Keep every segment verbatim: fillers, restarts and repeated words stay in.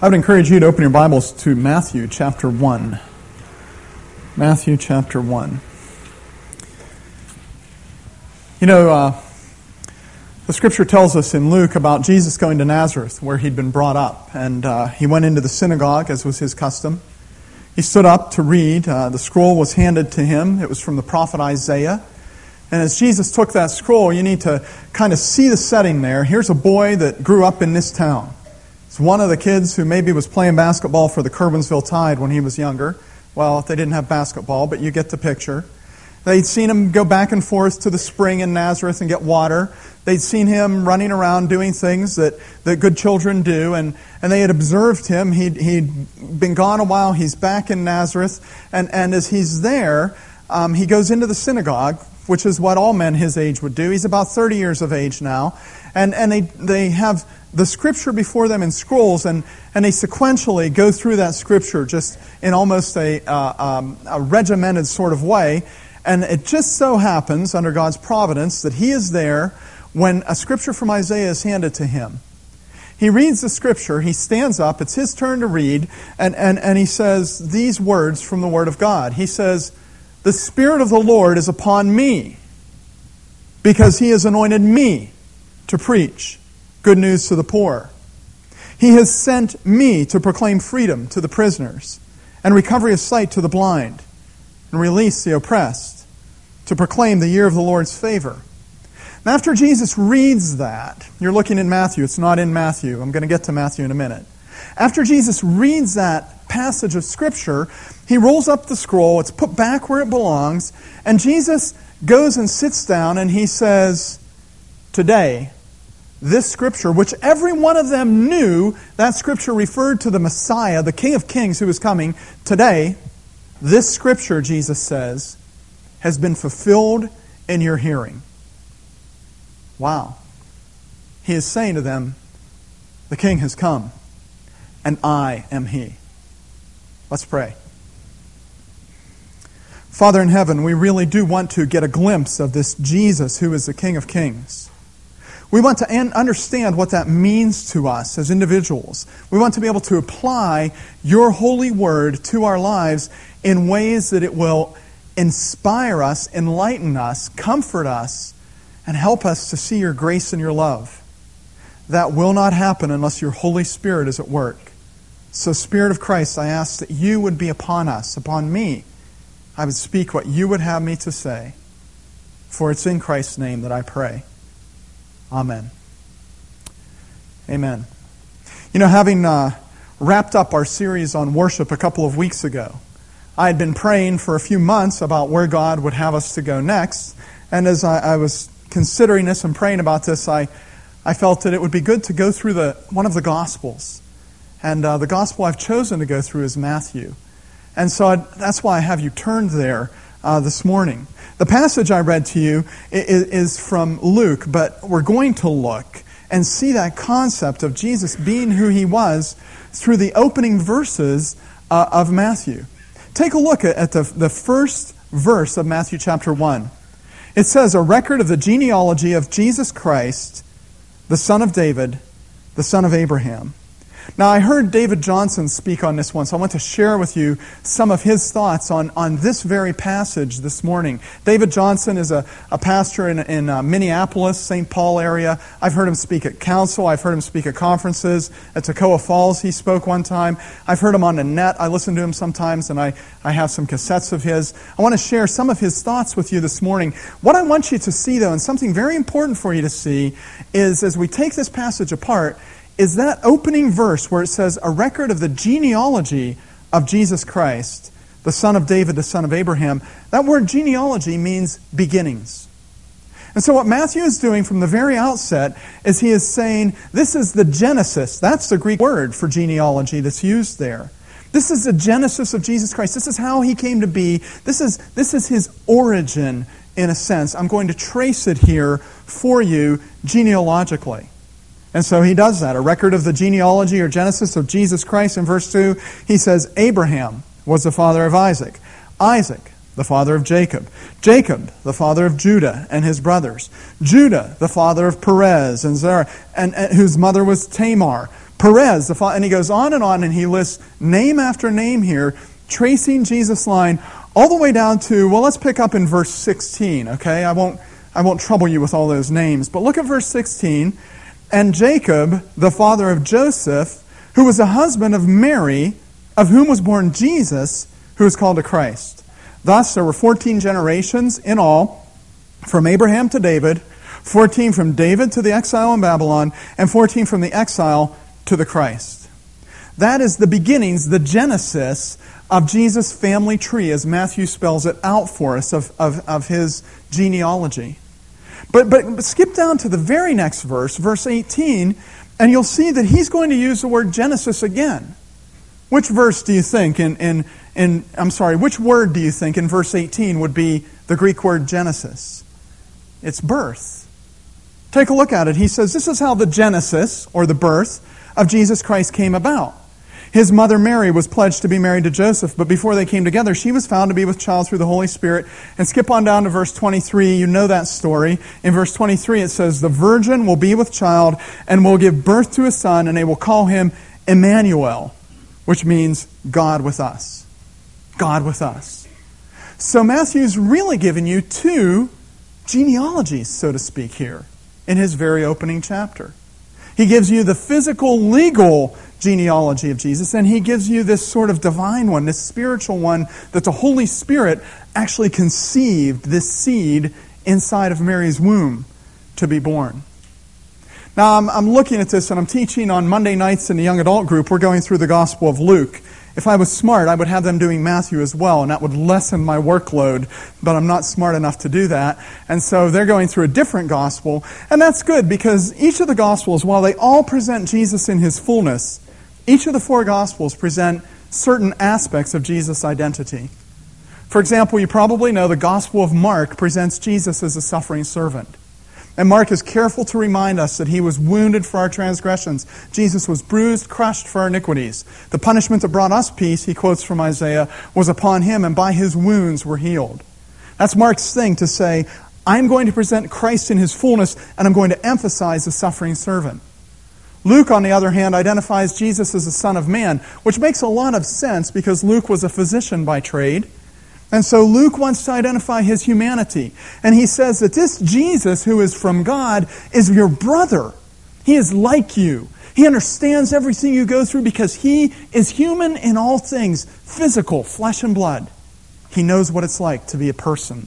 I would encourage you to open your Bibles to Matthew chapter one. Matthew chapter one. You know, uh, the Scripture tells us in Luke about Jesus going to Nazareth, where he'd been brought up. And uh, he went into the synagogue, as was his custom. He stood up to read. Uh, the scroll was handed to him. It was from the prophet Isaiah. And as Jesus took that scroll, you need to kind of see the setting there. Here's a boy that grew up in this town. It's one of the kids who maybe was playing basketball for the Kerbensville Tide when he was younger. Well, they didn't have basketball, but you get the picture. They'd seen him go back and forth to the spring in Nazareth and get water. They'd seen him running around doing things that, that good children do, and, and they had observed him. He'd, he'd been gone a while. He's back in Nazareth, and, and as he's there, um, he goes into the synagogue, which is what all men his age would do. He's about thirty years of age now, and, and they, they have the Scripture before them in scrolls, and, and they sequentially go through that Scripture just in almost a, uh, um, a regimented sort of way. And it just so happens, under God's providence, that he is there when a Scripture from Isaiah is handed to him. He reads the Scripture, he stands up, it's his turn to read, and, and, and he says these words from the Word of God. He says, "The Spirit of the Lord is upon me, because he has anointed me to preach good news to the poor. He has sent me to proclaim freedom to the prisoners and recovery of sight to the blind and release the oppressed, to proclaim the year of the Lord's favor." And after Jesus reads that, you're looking in Matthew, it's not in Matthew. I'm going to get to Matthew in a minute. After Jesus reads that passage of Scripture, he rolls up the scroll, it's put back where it belongs, and Jesus goes and sits down and he says, "Today, this Scripture," which every one of them knew that Scripture referred to the Messiah, the King of Kings who was coming. "Today, this Scripture," Jesus says, "has been fulfilled in your hearing." Wow. He is saying to them, the King has come, and I am He. Let's pray. Father in heaven, we really do want to get a glimpse of this Jesus who is the King of Kings. We want to understand what that means to us as individuals. We want to be able to apply your holy word to our lives in ways that it will inspire us, enlighten us, comfort us, and help us to see your grace and your love. That will not happen unless your Holy Spirit is at work. So, Spirit of Christ, I ask that you would be upon us, upon me. I would speak what you would have me to say. For it's in Christ's name that I pray. Amen. Amen. You know, having uh, wrapped up our series on worship a couple of weeks ago, I had been praying for a few months about where God would have us to go next. And as I, I was considering this and praying about this, I, I felt that it would be good to go through the one of the Gospels. And uh, the Gospel I've chosen to go through is Matthew. And so I, that's why I have you turned there uh, this morning. The passage I read to you is, is from Luke, but we're going to look and see that concept of Jesus being who He was through the opening verses uh, of Matthew. Take a look at, at the, the first verse of Matthew chapter one. It says, "A record of the genealogy of Jesus Christ, the son of David, the son of Abraham." Now, I heard David Johnson speak on this one, so I want to share with you some of his thoughts on, on this very passage this morning. David Johnson is a, a pastor in, in uh, Minneapolis, Saint Paul area. I've heard him speak at council. I've heard him speak at conferences. At Toccoa Falls, he spoke one time. I've heard him on the net. I listen to him sometimes, and I, I have some cassettes of his. I want to share some of his thoughts with you this morning. What I want you to see, though, and something very important for you to see, is as we take this passage apart, is that opening verse where it says, "A record of the genealogy of Jesus Christ, the son of David, the son of Abraham." That word genealogy means beginnings. And so what Matthew is doing from the very outset is he is saying, this is the Genesis. That's the Greek word for genealogy that's used there. This is the Genesis of Jesus Christ. This is how He came to be. This is, this is His origin, in a sense. I'm going to trace it here for you genealogically. And so he does that. A record of the genealogy or Genesis of Jesus Christ. In verse two, he says, "Abraham was the father of Isaac. Isaac, the father of Jacob. Jacob, the father of Judah and his brothers. Judah, the father of Perez and Zerah, and, and whose mother was Tamar. Perez, the fa- and he goes on and on, and he lists name after name here, tracing Jesus' line all the way down to, well, let's pick up in verse sixteen, okay? I won't, I won't trouble you with all those names, but look at verse sixteen. And Jacob, the father of Joseph, who was the husband of Mary, of whom was born Jesus, who is called the Christ. Thus, there were fourteen generations in all, from Abraham to David, fourteen from David to the exile in Babylon, and fourteen from the exile to the Christ. That is the beginnings, the genesis of Jesus' family tree, as Matthew spells it out for us, of, of, of his genealogy. But, but but skip down to the very next verse, verse eighteen, and you'll see that he's going to use the word Genesis again. Which verse do you think in, in, in I'm sorry, which word do you think in verse eighteen would be the Greek word Genesis? It's birth. Take a look at it. He says, this is how the Genesis, or the birth, of Jesus Christ came about. His mother Mary was pledged to be married to Joseph, but before they came together, she was found to be with child through the Holy Spirit. And skip on down to verse twenty-three. You know that story. In verse twenty-three, it says, the virgin will be with child and will give birth to a son, and they will call him Emmanuel, which means God with us. God with us. So Matthew's really given you two genealogies, so to speak, here in his very opening chapter. He gives you the physical, legal genealogy of Jesus, and he gives you this sort of divine one, this spiritual one, that the Holy Spirit actually conceived this seed inside of Mary's womb to be born. Now, I'm, I'm looking at this, and I'm teaching on Monday nights in the young adult group. We're going through the Gospel of Luke. If I was smart, I would have them doing Matthew as well, and that would lessen my workload, but I'm not smart enough to do that. And so they're going through a different gospel, and that's good because each of the Gospels, while they all present Jesus in his fullness, each of the four Gospels present certain aspects of Jesus' identity. For example, you probably know the Gospel of Mark presents Jesus as a suffering servant. And Mark is careful to remind us that he was wounded for our transgressions. Jesus was bruised, crushed for our iniquities. The punishment that brought us peace, he quotes from Isaiah, was upon him, and by his wounds we're healed. That's Mark's thing to say, I'm going to present Christ in his fullness, and I'm going to emphasize the suffering servant. Luke, on the other hand, identifies Jesus as the Son of Man, which makes a lot of sense because Luke was a physician by trade. And so Luke wants to identify his humanity. And he says that this Jesus, who is from God, is your brother. He is like you. He understands everything you go through because he is human in all things, physical, flesh and blood. He knows what it's like to be a person.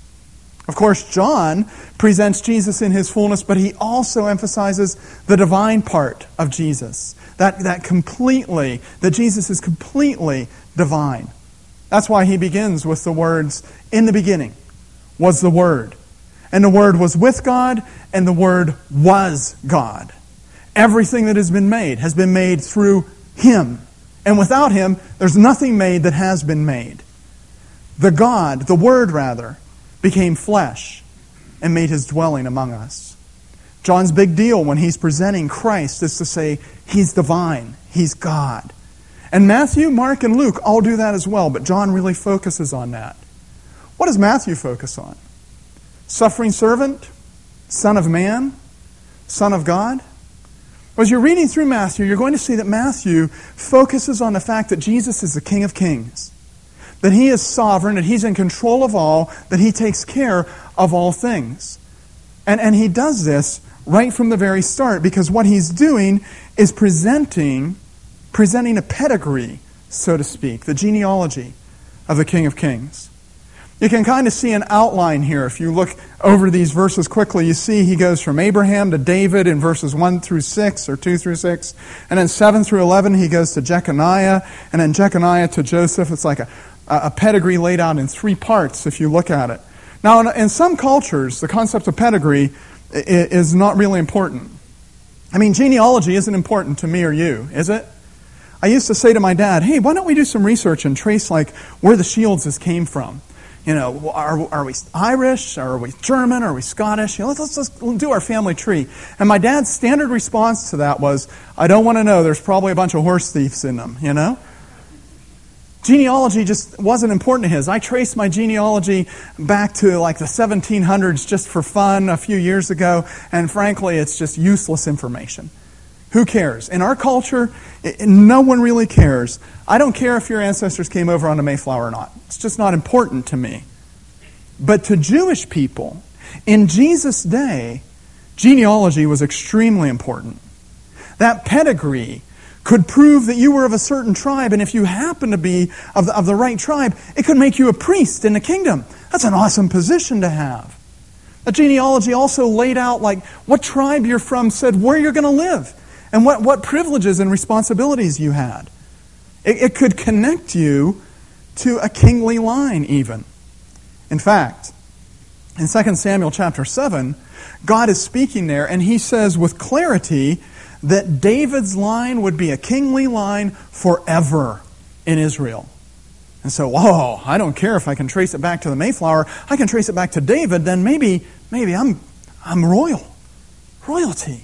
Of course, John presents Jesus in his fullness, but he also emphasizes the divine part of Jesus. That, that completely, that Jesus is completely divine. That's why he begins with the words, in the beginning was the Word. And the Word was with God, and the Word was God. Everything that has been made has been made through him. And without him, there's nothing made that has been made. The God, the Word rather, became flesh and made his dwelling among us. John's big deal when he's presenting Christ is to say, he's divine, he's God. And Matthew, Mark, and Luke all do that as well, but John really focuses on that. What does Matthew focus on? Suffering servant? Son of man? Son of God? Well, as you're reading through Matthew, you're going to see that Matthew focuses on the fact that Jesus is the King of Kings, that he is sovereign, that he's in control of all, that he takes care of all things. And, and he does this right from the very start because what he's doing is presenting presenting a pedigree, so to speak, the genealogy of the King of Kings. You can kind of see an outline here. If you look over these verses quickly, you see he goes from Abraham to David in verses one through six, or two through six, and then seven through eleven he goes to Jeconiah, and then Jeconiah to Joseph. It's like a, a pedigree laid out in three parts if you look at it. Now, in some cultures, the concept of pedigree is not really important. I mean, genealogy isn't important to me or you, is it? I used to say to my dad, hey, why don't we do some research and trace like where the Shieldses came from? You know, are, are we Irish? Are we German? Are we Scottish? You know, let's, let's, let's do our family tree. And my dad's standard response to that was, I don't want to know. There's probably a bunch of horse thieves in them, you know? Genealogy just wasn't important to his. I traced my genealogy back to like the seventeen hundreds just for fun a few years ago, and frankly, it's just useless information. Who cares? In our culture, it, no one really cares. I don't care if your ancestors came over on the Mayflower or not. It's just not important to me. But to Jewish people, in Jesus' day, genealogy was extremely important. That pedigree could prove that you were of a certain tribe, and if you happen to be of the, of the right tribe, it could make you a priest in the kingdom. That's an awesome position to have. A genealogy also laid out like what tribe you're from, said where you're going to live, and what, what privileges and responsibilities you had. It, it could connect you to a kingly line even. In fact, in Second Samuel chapter seven, God is speaking there, and he says with clarity that David's line would be a kingly line forever in Israel. And so, whoa, I don't care if I can trace it back to the Mayflower. I can trace it back to David, then maybe maybe I'm I'm royal. Royalty.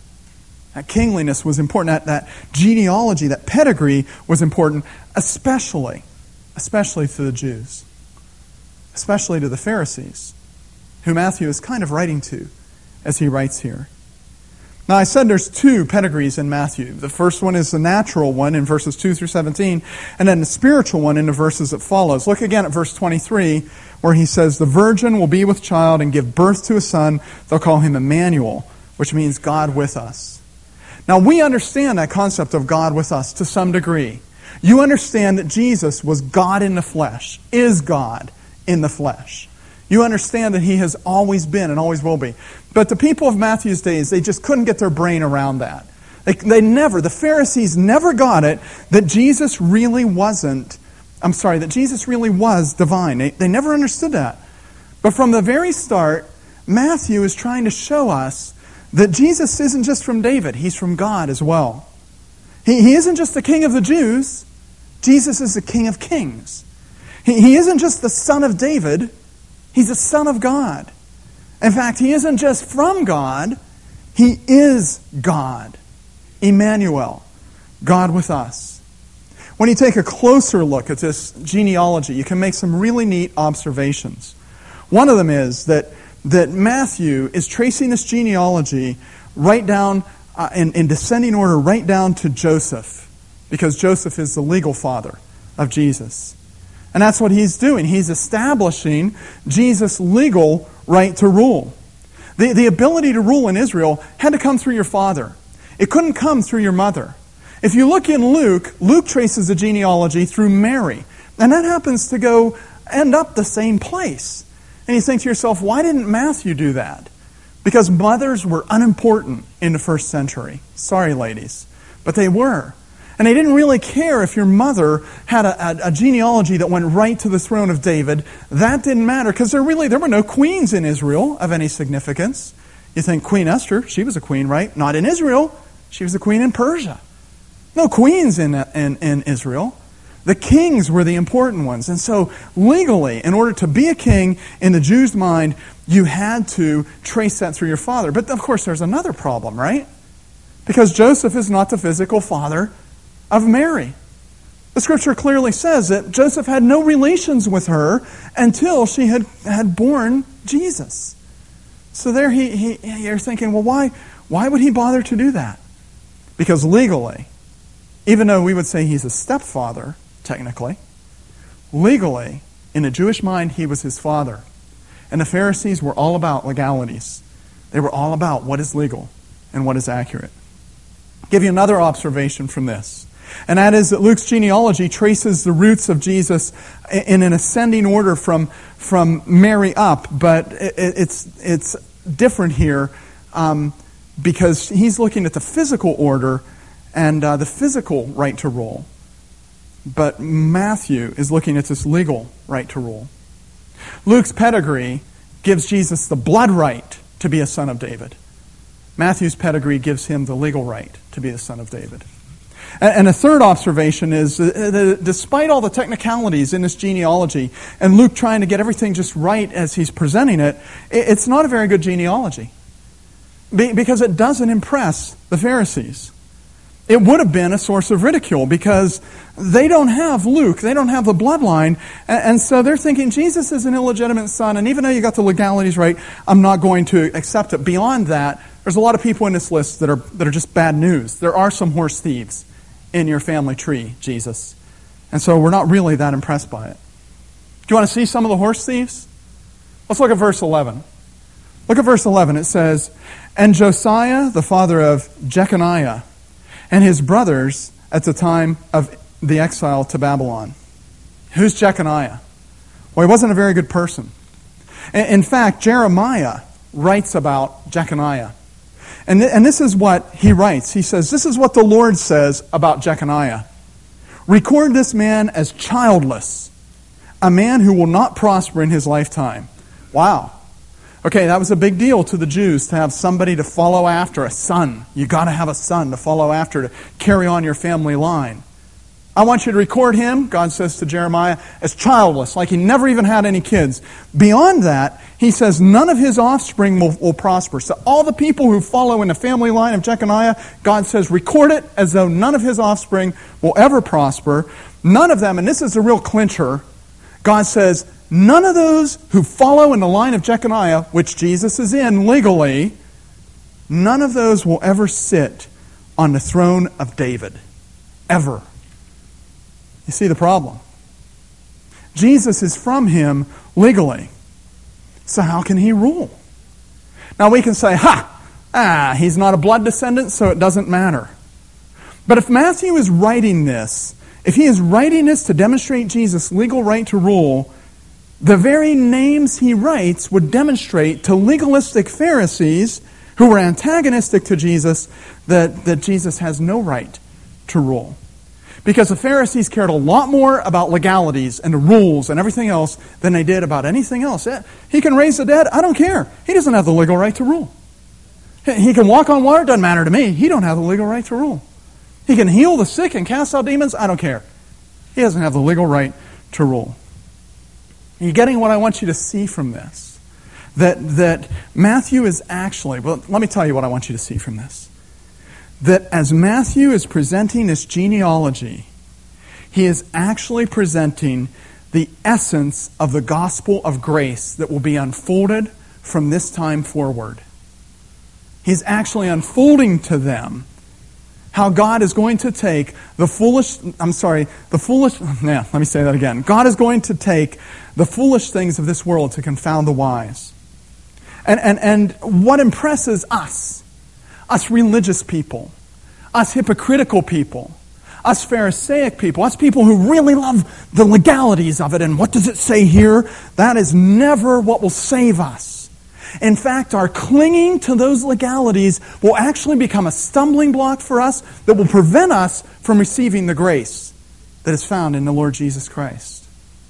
That kingliness was important. That, that genealogy, that pedigree was important, especially, especially to the Jews. Especially to the Pharisees, who Matthew is kind of writing to as he writes here. Now, I said there's two pedigrees in Matthew. The first one is the natural one in verses two through seventeen, and then the spiritual one in the verses that follows. Look again at verse twenty-three, where he says, "The virgin will be with child and give birth to a son. They'll call him Emmanuel," which means God with us. Now, we understand that concept of God with us to some degree. You understand that Jesus was God in the flesh, is God in the flesh. You understand that he has always been and always will be. But the people of Matthew's days, they just couldn't get their brain around that. They, they never, the Pharisees never got it that Jesus really wasn't, I'm sorry, that Jesus really was divine. They, they never understood that. But from the very start, Matthew is trying to show us that Jesus isn't just from David, he's from God as well. He, he isn't just the king of the Jews, Jesus is the King of Kings. He, he isn't just the son of David, he's the Son of God. In fact, he isn't just from God, he is God. Emmanuel, God with us. When you take a closer look at this genealogy, you can make some really neat observations. One of them is that, that Matthew is tracing this genealogy right down, uh, in, in descending order, right down to Joseph, because Joseph is the legal father of Jesus. And that's what he's doing. He's establishing Jesus' legal right to rule. The, the ability to rule in Israel had to come through your father. It couldn't come through your mother. If you look in Luke, Luke traces the genealogy through Mary. And that happens to go end up the same place. And you think to yourself, why didn't Matthew do that? Because mothers were unimportant in the first century. Sorry, ladies. But they were. And they didn't really care if your mother had a, a, a genealogy that went right to the throne of David. That didn't matter because there really there were no queens in Israel of any significance. You think Queen Esther, she was a queen, right? Not in Israel. She was a queen in Persia. No queens in, in, in Israel. The kings were the important ones. And so legally, in order to be a king in the Jews' mind, you had to trace that through your father. But of course there's another problem, right? Because Joseph is not the physical father of Mary. The scripture clearly says that Joseph had no relations with her until she had, had borne Jesus. So there he, he you're thinking, well, why, why would he bother to do that? Because legally, even though we would say he's a stepfather, technically, legally, in a Jewish mind, he was his father. And the Pharisees were all about legalities. They were all about what is legal and what is accurate. I'll give you another observation from this. And that is that Luke's genealogy traces the roots of Jesus in an ascending order from, from Mary up, but it's it's different here um, because he's looking at the physical order and uh, the physical right to rule. But Matthew is looking at this legal right to rule. Luke's pedigree gives Jesus the blood right to be a son of David. Matthew's pedigree gives him the legal right to be the son of David. And a third observation is that despite all the technicalities in this genealogy, and Luke trying to get everything just right as he's presenting it, it's not a very good genealogy. Because it doesn't impress the Pharisees. It would have been a source of ridicule because they don't have Luke. They don't have the bloodline. And so they're thinking Jesus is an illegitimate son. And even though you got the legalities right, I'm not going to accept it. Beyond that, there's a lot of people in this list that are that are just bad news. There are some horse thieves in your family tree, Jesus. And so we're not really that impressed by it. Do you want to see some of the horse thieves? Let's look at verse eleven. Look at verse eleven. It says, "And Josiah, the father of Jeconiah, and his brothers at the time of the exile to Babylon." Who's Jeconiah? Well, he wasn't a very good person. In fact, Jeremiah writes about Jeconiah. And, th- and this is what he writes. He says, this is what the Lord says about Jeconiah. "Record this man as childless, a man who will not prosper in his lifetime." Wow. Okay, that was a big deal to the Jews to have somebody to follow after, a son. You got to have a son to follow after to carry on your family line. I want you to record him, God says to Jeremiah, as childless, like he never even had any kids. Beyond that, he says none of his offspring will, will prosper. So all the people who follow in the family line of Jeconiah, God says record it as though none of his offspring will ever prosper. None of them, and this is a real clincher, God says none of those who follow in the line of Jeconiah, which Jesus is in legally, none of those will ever sit on the throne of David. Ever. You see the problem? Jesus is from him legally. So how can he rule? Now we can say, ha! Ah, he's not a blood descendant, so it doesn't matter. But if Matthew is writing this, if he is writing this to demonstrate Jesus' legal right to rule, the very names he writes would demonstrate to legalistic Pharisees who were antagonistic to Jesus that, that Jesus has no right to rule. Because the Pharisees cared a lot more about legalities and the rules and everything else than they did about anything else. He can raise the dead, I don't care. He doesn't have the legal right to rule. He can walk on water, doesn't matter to me. He don't have the legal right to rule. He can heal the sick and cast out demons, I don't care. He doesn't have the legal right to rule. Are you getting what I want you to see from this? That, that Matthew is actually, well, let me tell you what I want you to see from this. That as Matthew is presenting this genealogy, he is actually presenting the essence of the gospel of grace that will be unfolded from this time forward. He's actually unfolding to them how God is going to take the foolish, I'm sorry, the foolish, yeah, let me say that again. God is going to take the foolish things of this world to confound the wise. And, and, and what impresses us, us religious people, us hypocritical people, us Pharisaic people, us people who really love the legalities of it and what does it say here, that is never what will save us. In fact, our clinging to those legalities will actually become a stumbling block for us that will prevent us from receiving the grace that is found in the Lord Jesus Christ.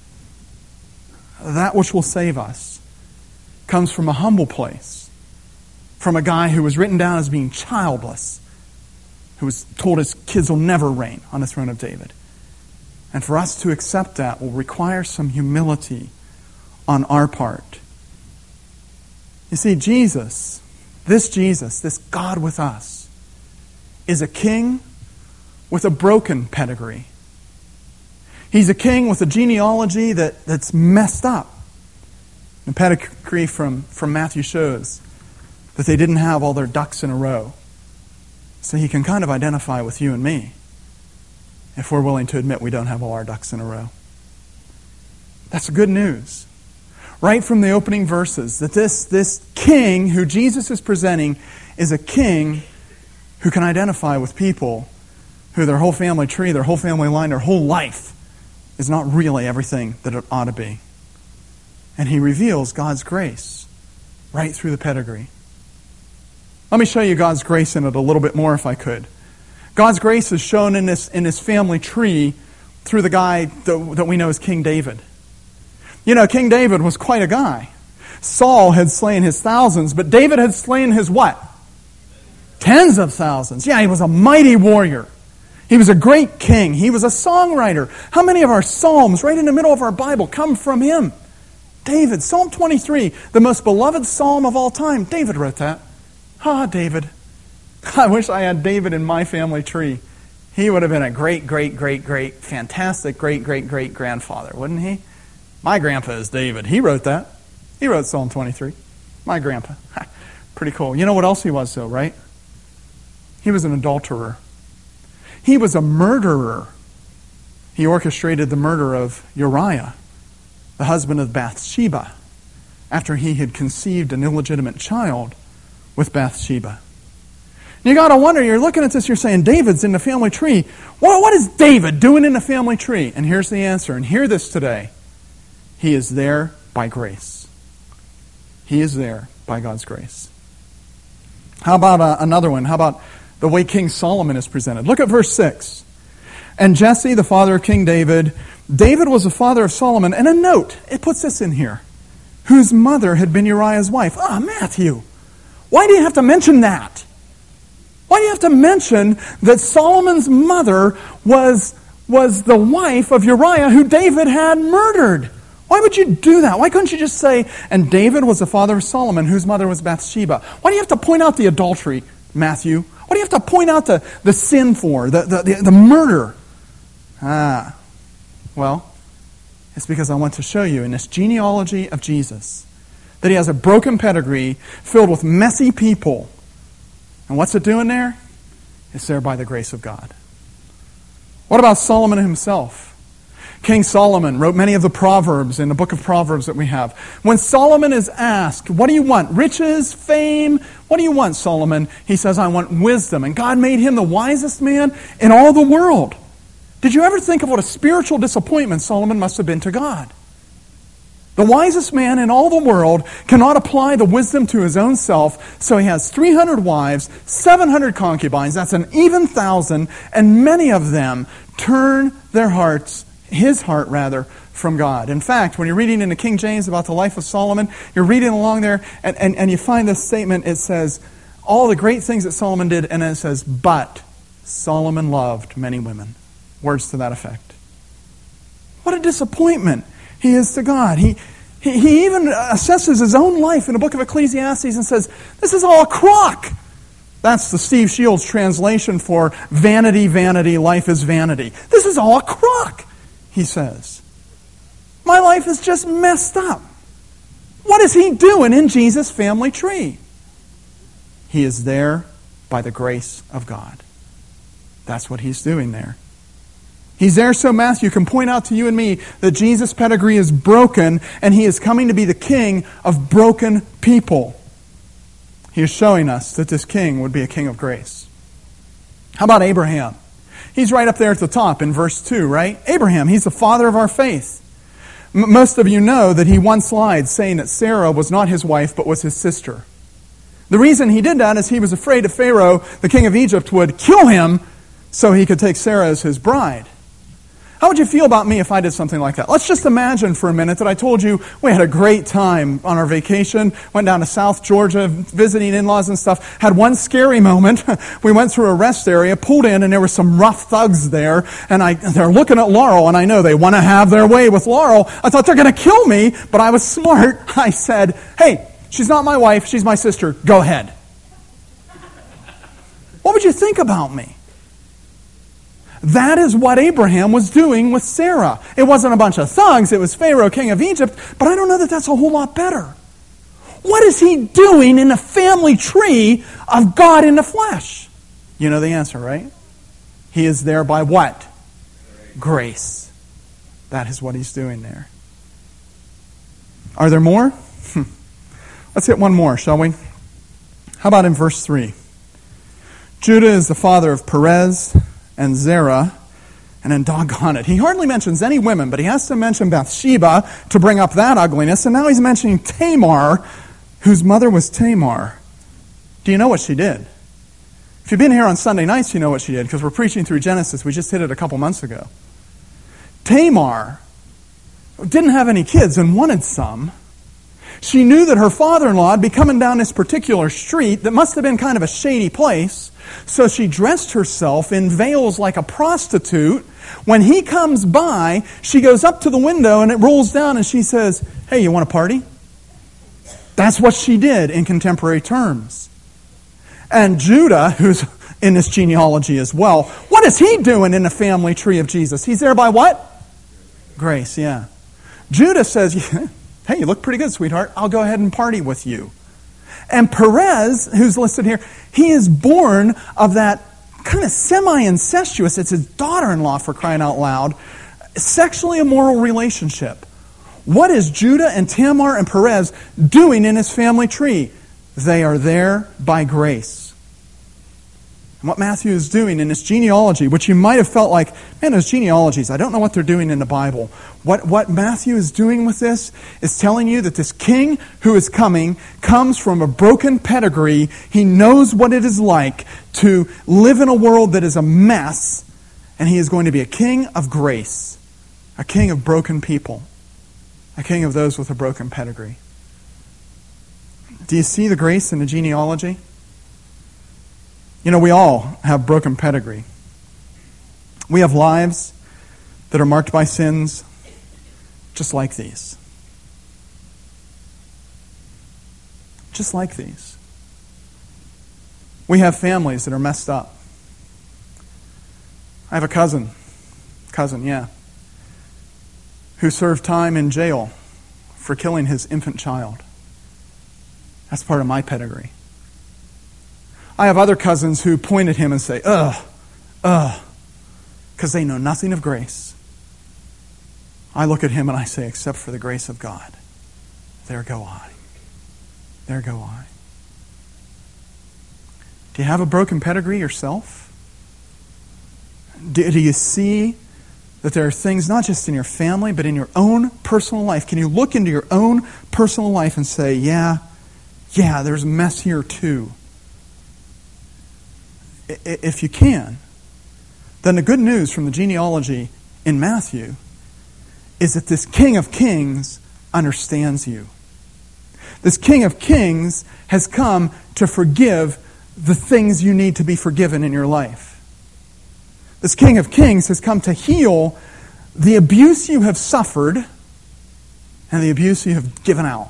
That which will save us comes from a humble place, from a guy who was written down as being childless, who was told his kids will never reign on the throne of David. And for us to accept that will require some humility on our part. You see, Jesus, this Jesus, this God with us, is a king with a broken pedigree. He's a king with a genealogy that, that's messed up. The pedigree from, from Matthew shows that they didn't have all their ducks in a row. So he can kind of identify with you and me if we're willing to admit we don't have all our ducks in a row. That's good news. Right from the opening verses, that this, this king who Jesus is presenting is a king who can identify with people who their whole family tree, their whole family line, their whole life is not really everything that it ought to be. And he reveals God's grace right through the pedigree. Let me show you God's grace in it a little bit more if I could. God's grace is shown in this, in this family tree through the guy that, that we know as King David. You know, King David was quite a guy. Saul had slain his thousands, but David had slain his what? Tens of thousands. Yeah, he was a mighty warrior. He was a great king. He was a songwriter. How many of our psalms right in the middle of our Bible come from him? David. Psalm twenty-three, the most beloved psalm of all time. David wrote that. Ah, David. I wish I had David in my family tree. He would have been a great, great, great, great, fantastic, great, great, great grandfather, wouldn't he? My grandpa is David. He wrote that. He wrote Psalm twenty-three. My grandpa. Pretty cool. You know what else he was, though, right? He was an adulterer. He was a murderer. He orchestrated the murder of Uriah, the husband of Bathsheba, after he had conceived an illegitimate child with Bathsheba. You got to wonder, you're looking at this, you're saying, David's in the family tree. What, what is David doing in the family tree? And here's the answer, and hear this today. He is there by grace. He is there by God's grace. How about uh, another one? How about the way King Solomon is presented? Look at verse six. And Jesse, the father of King David, David was the father of Solomon. And a note, it puts this in here, whose mother had been Uriah's wife. Ah, oh, Matthew, why do you have to mention that? Why do you have to mention that Solomon's mother was, was the wife of Uriah who David had murdered? Why would you do that? Why couldn't you just say, and David was the father of Solomon, whose mother was Bathsheba? Why do you have to point out the adultery, Matthew? Why do you have to point out the, the sin for, the, the, the, the murder? Ah, well, it's because I want to show you in this genealogy of Jesus that he has a broken pedigree filled with messy people. And what's it doing there? It's there by the grace of God. What about Solomon himself? King Solomon wrote many of the Proverbs in the book of Proverbs that we have. When Solomon is asked, what do you want? Riches, fame? What do you want, Solomon? He says, I want wisdom. And God made him the wisest man in all the world. Did you ever think of what a spiritual disappointment Solomon must have been to God? The wisest man in all the world cannot apply the wisdom to his own self, so he has three hundred wives, seven hundred concubines, that's an even thousand, and many of them turn their hearts, his heart rather, from God. In fact, when you're reading in the King James about the life of Solomon, you're reading along there, and, and, and you find this statement, it says, all the great things that Solomon did, and then it says, but Solomon loved many women. Words to that effect. What a disappointment he is to God. He, he, he even assesses his own life in the book of Ecclesiastes and says, this is all a crock. That's the Steve Shields translation for vanity, vanity, life is vanity. This is all a crock, he says. My life is just messed up. What is he doing in Jesus' family tree? He is there by the grace of God. That's what he's doing there. He's there so Matthew can point out to you and me that Jesus' pedigree is broken and he is coming to be the king of broken people. He is showing us that this king would be a king of grace. How about Abraham? He's right up there at the top in verse two, right? Abraham, he's the father of our faith. M- most of you know that he once lied saying that Sarah was not his wife but was his sister. The reason he did that is he was afraid of Pharaoh, the king of Egypt, would kill him so he could take Sarah as his bride. How would you feel about me if I did something like that? Let's just imagine for a minute that I told you we had a great time on our vacation, went down to South Georgia, visiting in-laws and stuff, had one scary moment. We went through a rest area, pulled in, and there were some rough thugs there, and I, they're looking at Laurel, and I know they want to have their way with Laurel. I thought they're going to kill me, but I was smart. I said, hey, she's not my wife, she's my sister, go ahead. What would you think about me? That is what Abraham was doing with Sarah. It wasn't a bunch of thugs. It was Pharaoh, king of Egypt. But I don't know that that's a whole lot better. What is he doing in the family tree of God in the flesh? You know the answer, right? He is there by what? Grace. That is what he's doing there. Are there more? Let's hit one more, shall we? How about in verse three? Judah is the father of Perez and Zerah, and then doggone it. He hardly mentions any women, but he has to mention Bathsheba to bring up that ugliness, and now he's mentioning Tamar, whose mother was Tamar. Do you know what she did? If you've been here on Sunday nights, you know what she did, because we're preaching through Genesis. We just hit it a couple months ago. Tamar didn't have any kids and wanted some. She knew that her father-in-law would be coming down this particular street that must have been kind of a shady place. So she dressed herself in veils like a prostitute. When he comes by, she goes up to the window and it rolls down and she says, hey, you want a party? That's what she did in contemporary terms. And Judah, who's in this genealogy as well. What is he doing in the family tree of Jesus? He's there by what? Grace, yeah. Judah says, hey, you look pretty good, sweetheart. I'll go ahead and party with you. And Perez, who's listed here, he is born of that kind of semi-incestuous, it's his daughter-in-law for crying out loud, sexually immoral relationship. What is Judah and Tamar and Perez doing in his family tree? They are there by grace. And what Matthew is doing in this genealogy, which you might have felt like, man, those genealogies, I don't know what they're doing in the Bible. What, what Matthew is doing with this is telling you that this king who is coming comes from a broken pedigree. He knows what it is like to live in a world that is a mess, and he is going to be a king of grace, a king of broken people, a king of those with a broken pedigree. Do you see the grace in the genealogy? You know, we all have broken pedigree. We have lives that are marked by sins just like these. Just like these. We have families that are messed up. I have a cousin, cousin, yeah, who served time in jail for killing his infant child. That's part of my pedigree. I have other cousins who point at him and say, ugh, ugh, because they know nothing of grace. I look at him and I say, except for the grace of God, there go I. There go I. Do you have a broken pedigree yourself? Do, do you see that there are things not just in your family, but in your own personal life? Can you look into your own personal life and say, yeah, yeah, there's mess here too? If you can, then the good news from the genealogy in Matthew is that this King of Kings understands you. This King of Kings has come to forgive the things you need to be forgiven in your life. This King of Kings has come to heal the abuse you have suffered and the abuse you have given out.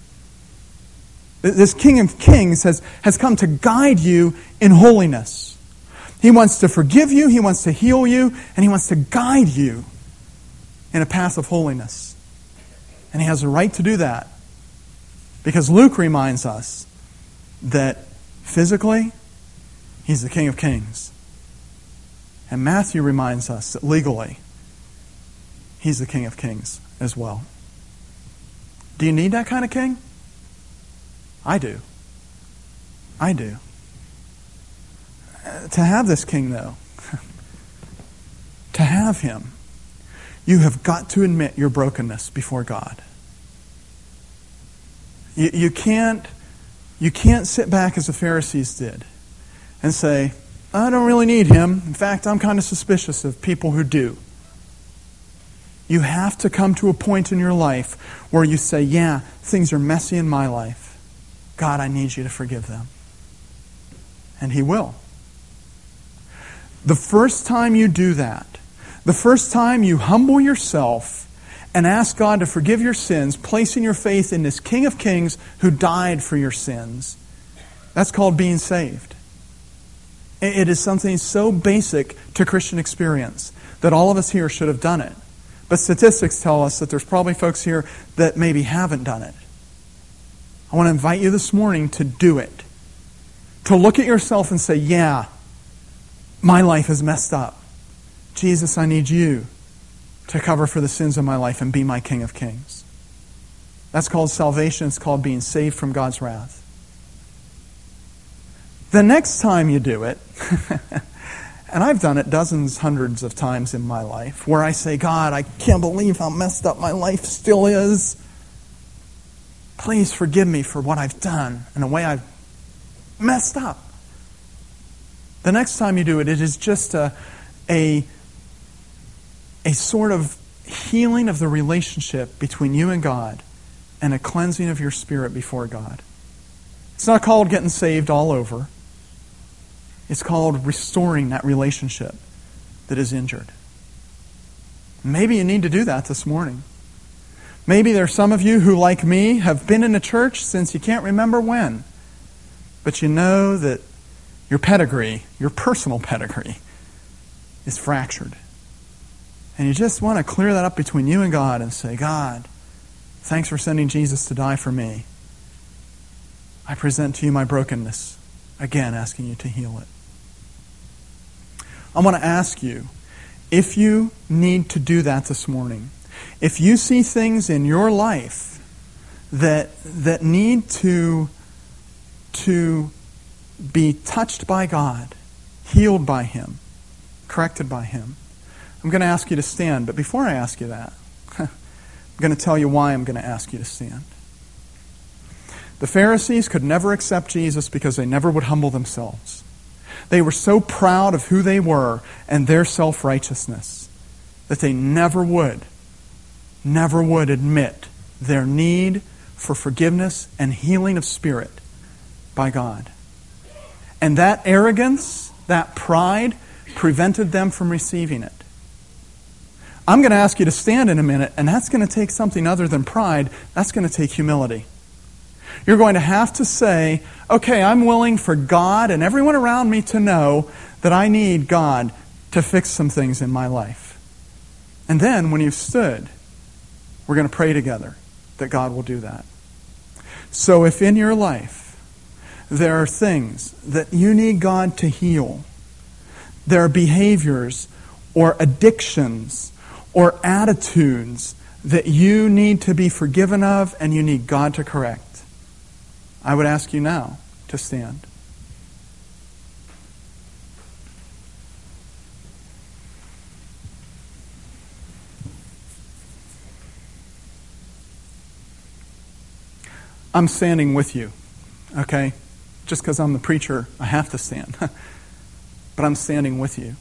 This King of Kings has, has come to guide you in holiness. He wants to forgive you, He wants to heal you, and He wants to guide you in a path of holiness. And He has a right to do that. Because Luke reminds us that physically, He's the King of Kings. And Matthew reminds us that legally, He's the King of Kings as well. Do you need that kind of king? I do. I do. To have this king, though, to have him, you have got to admit your brokenness before God. You, you can't, you can't sit back as the Pharisees did and say, I don't really need him. In fact, I'm kind of suspicious of people who do. You have to come to a point in your life where you say, yeah, things are messy in my life. God, I need you to forgive them. And He will. The first time you do that, the first time you humble yourself and ask God to forgive your sins, placing your faith in this King of Kings who died for your sins, that's called being saved. It is something so basic to Christian experience that all of us here should have done it. But statistics tell us that there's probably folks here that maybe haven't done it. I want to invite you this morning to do it. To look at yourself and say, yeah, my life is messed up. Jesus, I need you to cover for the sins of my life and be my King of Kings. That's called salvation. It's called being saved from God's wrath. The next time you do it, and I've done it dozens, hundreds of times in my life, where I say, God, I can't believe how messed up my life still is. Please forgive me for what I've done and the way I've messed up. The next time you do it, it is just a, a, a sort of healing of the relationship between you and God and a cleansing of your spirit before God. It's not called getting saved all over. It's called restoring that relationship that is injured. Maybe you need to do that this morning. Maybe there are some of you who, like me, have been in a church since you can't remember when. But you know that your pedigree, your personal pedigree, is fractured. And you just want to clear that up between you and God and say, God, thanks for sending Jesus to die for me. I present to you my brokenness, again asking you to heal it. I want to ask you, if you need to do that this morning, if you see things in your life that that need to, to be touched by God, healed by Him, corrected by Him, I'm going to ask you to stand. But before I ask you that, I'm going to tell you why I'm going to ask you to stand. The Pharisees could never accept Jesus because they never would humble themselves. They were so proud of who they were and their self-righteousness that they never would, never would admit their need for forgiveness and healing of spirit by God. And that arrogance, that pride, prevented them from receiving it. I'm going to ask you to stand in a minute, and that's going to take something other than pride. That's going to take humility. You're going to have to say, okay, I'm willing for God and everyone around me to know that I need God to fix some things in my life. And then, when you've stood, we're going to pray together that God will do that. So if in your life there are things that you need God to heal, there are behaviors or addictions or attitudes that you need to be forgiven of and you need God to correct, I would ask you now to stand. I'm standing with you, okay? Just because I'm the preacher, I have to stand. But I'm standing with you.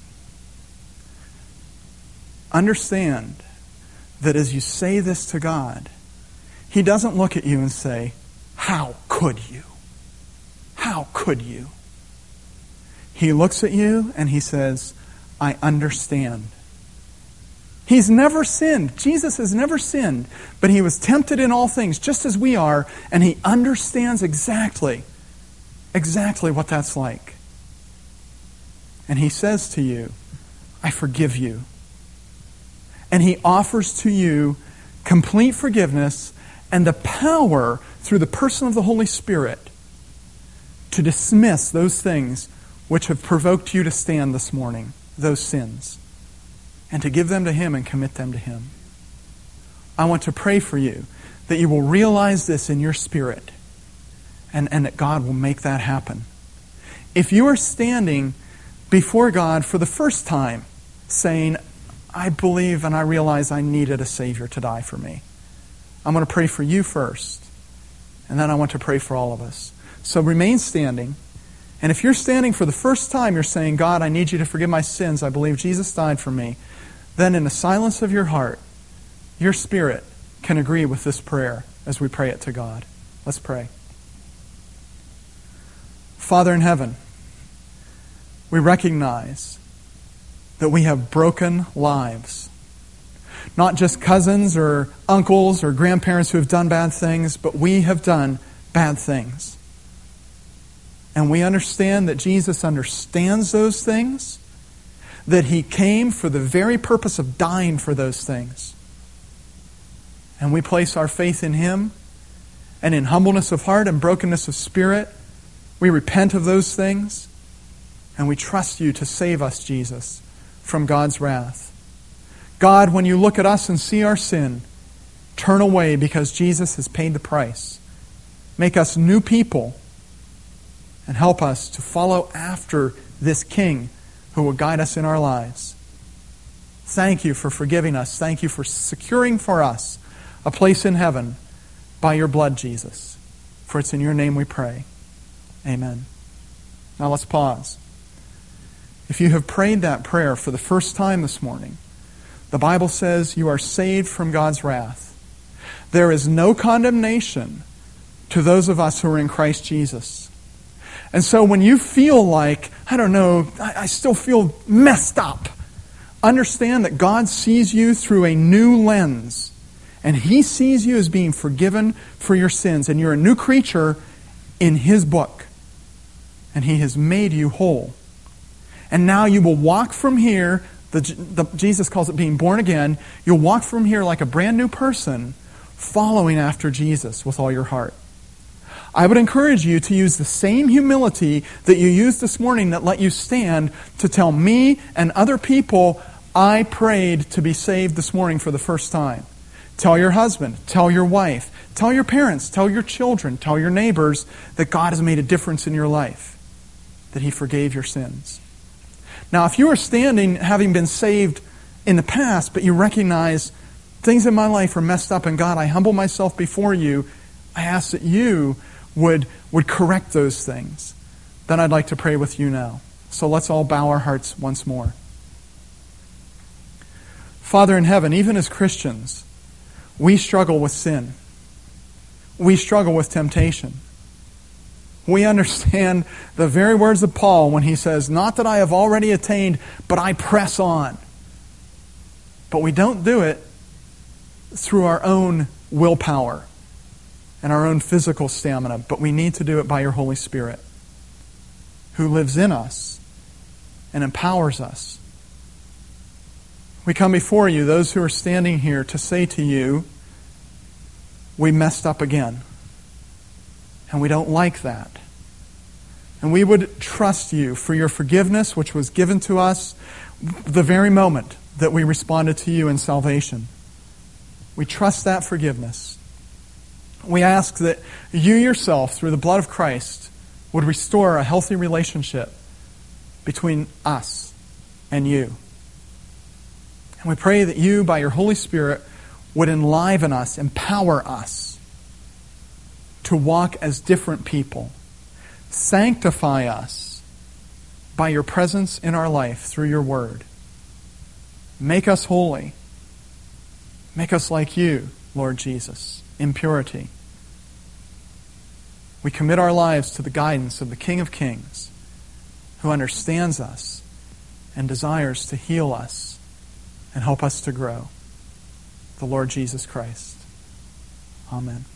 Understand that as you say this to God, He doesn't look at you and say, how could you? How could you? He looks at you and He says, I understand. He's never sinned. Jesus has never sinned, but He was tempted in all things, just as we are, and He understands exactly, exactly what that's like. And He says to you, I forgive you. And He offers to you complete forgiveness and the power through the person of the Holy Spirit to dismiss those things which have provoked you to stand this morning, those sins, and to give them to Him and commit them to Him. I want to pray for you that you will realize this in your spirit and, and that God will make that happen. If you are standing before God for the first time saying, I believe and I realize I needed a Savior to die for me, I'm going to pray for you first, and then I want to pray for all of us. So remain standing. And if you're standing for the first time, you're saying, God, I need you to forgive my sins. I believe Jesus died for me. Then in the silence of your heart, your spirit can agree with this prayer as we pray it to God. Let's pray. Father in heaven, we recognize that we have broken lives. Not just cousins or uncles or grandparents who have done bad things, but we have done bad things. And we understand that Jesus understands those things, that He came for the very purpose of dying for those things. And we place our faith in Him, and in humbleness of heart and brokenness of spirit, we repent of those things, and we trust You to save us, Jesus, from God's wrath. God, when You look at us and see our sin, turn away because Jesus has paid the price. Make us new people and help us to follow after this King who will guide us in our lives. Thank You for forgiving us. Thank You for securing for us a place in heaven by Your blood, Jesus. For it's in Your name we pray. Amen. Now let's pause. If you have prayed that prayer for the first time this morning, the Bible says you are saved from God's wrath. There is no condemnation to those of us who are in Christ Jesus. And so when you feel like, I don't know, I, I still feel messed up, understand that God sees you through a new lens. And He sees you as being forgiven for your sins. And you're a new creature in His book. and He has made you whole. And now you will walk from here, the, the, Jesus calls it being born again, you'll walk from here like a brand new person, following after Jesus with all your heart. I would encourage you to use the same humility that you used this morning that let you stand to tell me and other people, I prayed to be saved this morning for the first time. Tell your husband, tell your wife, tell your parents, tell your children, tell your neighbors that God has made a difference in your life, that He forgave your sins. Now, if you are standing having been saved in the past, but you recognize things in my life are messed up, and God, I humble myself before you, I ask that you would, would correct those things. Then I'd like to pray with you now. So let's all bow our hearts once more. Father in heaven, even as Christians, we struggle with sin. We struggle with temptation. We understand the very words of Paul when he says, not that I have already attained, but I press on. But we don't do it through our own willpower and our own physical stamina, but we need to do it by your Holy Spirit, who lives in us and empowers us. We come before you, those who are standing here, to say to you, we messed up again. And we don't like that. And we would trust you for your forgiveness, which was given to us the very moment that we responded to you in salvation. We trust that forgiveness. We ask that you yourself, through the blood of Christ, would restore a healthy relationship between us and you. And we pray that you, by your Holy Spirit, would enliven us, empower us to walk as different people. Sanctify us by your presence in our life through your word. Make us holy. Make us like you, Lord Jesus, in purity. We commit our lives to the guidance of the King of Kings, who understands us and desires to heal us and help us to grow, the Lord Jesus Christ. Amen.